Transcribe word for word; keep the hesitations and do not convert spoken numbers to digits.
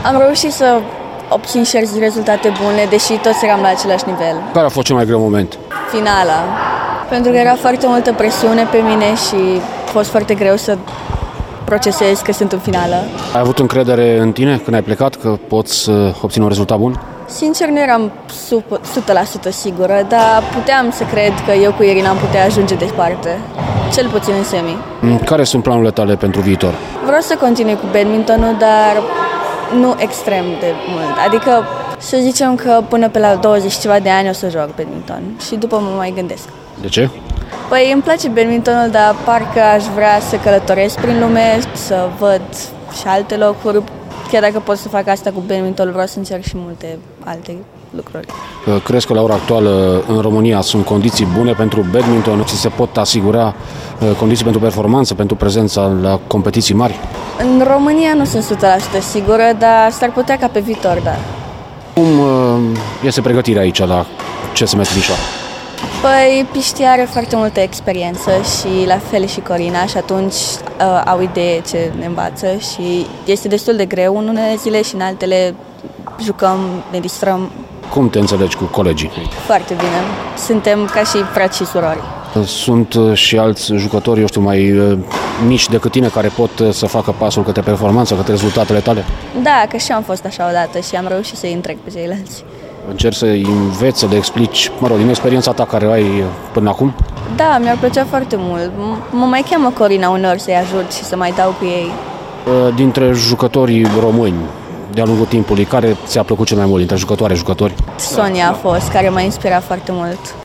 Am reușit să obțin și rezultate bune, deși toți eram la același nivel. Care a fost cel mai greu moment? Finala, pentru că era foarte multă presiune pe mine și a fost foarte greu să procesez că sunt în finală. Ai avut încredere în tine când ai plecat că poți să obții un rezultat bun? Sincer, nu eram o sută la sută sigură, dar puteam să cred că eu cu Irina am putea ajunge departe, cel puțin în semi. Care sunt planurile tale pentru viitor? Vreau să continui cu badmintonul, dar nu extrem de mult. Adică să zicem că până pe la douăzeci ceva de ani o să joc badminton și după mă mai gândesc. De ce? Păi îmi place badmintonul, dar parcă aș vrea să călătoresc prin lume, să văd și alte locuri. Chiar dacă pot să fac asta cu badmintonul, vreau să încerc și multe alte lucruri. Crezi că la ora actuală în România sunt condiții bune pentru badminton? Ți se pot asigura condiții pentru performanță, pentru prezența la competiții mari? În România nu sunt o sută la sută sigură, dar s-ar putea ca pe viitor, da. Cum este pregătirea aici la C S M Timișoara? Păi Piști are foarte multă experiență și la fel și Corina și atunci uh, au idee ce ne învață și este destul de greu în unele zile și în altele jucăm, ne distrăm. Cum te înțelegi cu colegii? Foarte bine. Suntem ca și frați și surori. Sunt și alți jucători, eu știu, mai mici decât tine care pot să facă pasul către performanță, către rezultatele tale? Da, că și am fost așa odată și am reușit să-i întrec pe ceilalți. Încerci să-i înveți, să le explici, mă rog, din experiența ta care ai până acum? Da, mi-ar plăcea foarte mult. Mă mai cheamă Corina uneori să-i ajut și să mai dau cu ei. Dintre jucătorii români, de-a lungul timpului, care ți-a plăcut cel mai mult dintre jucătoare, jucători? Sonia a fost, care m-a inspirat foarte mult.